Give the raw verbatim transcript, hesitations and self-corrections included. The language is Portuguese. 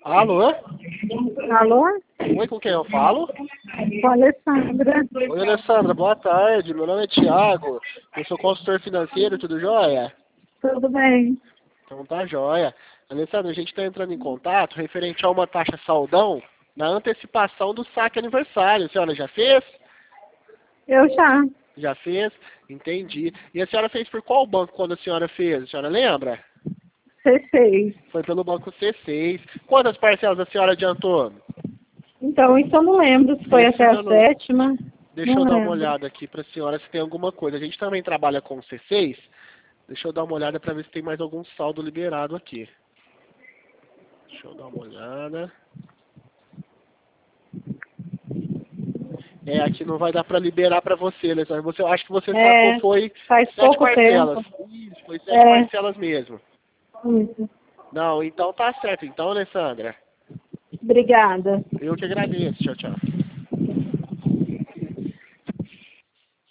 Alô? Alô? Oi, com quem eu falo? Com a Alessandra. Oi, Alessandra, boa tarde. Meu nome é Thiago. Eu sou consultor financeiro, tudo jóia? Tudo bem? Então tá jóia. Alessandra, a gente está entrando em contato referente a uma taxa saldão na antecipação do saque aniversário. A senhora já fez? Eu já. Já fez? Entendi. E a senhora fez por qual banco quando a senhora fez? A senhora lembra? C seis. Foi pelo banco C seis. Quantas parcelas a senhora adiantou? Então, isso eu não lembro se foi Isso até eu a não- sétima. Deixa Não eu dar uma lembro. olhada aqui para a senhora se tem alguma coisa. A gente também trabalha com C seis. Deixa eu dar uma olhada para ver se tem mais algum saldo liberado aqui. Deixa eu dar uma olhada. É, aqui não vai dar para liberar para você, Alessandra. Você, eu acho que você sacou É, foi faz sete pouco parcelas. tempo. Isso, foi sete É, parcelas mesmo. isso. Não, então tá certo. Então, Alessandra, Obrigada. eu que agradeço. Tchau, tchau.